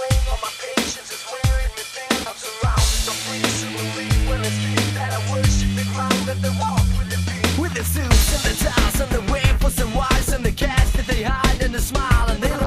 drain on my patience is wearing me thin. I'm surrounded, I'm free to believe when I speak that I worship the ground that they walk with the beat. With the suits and the ties and the rainbows and wires and the cash that they hide and the smile and they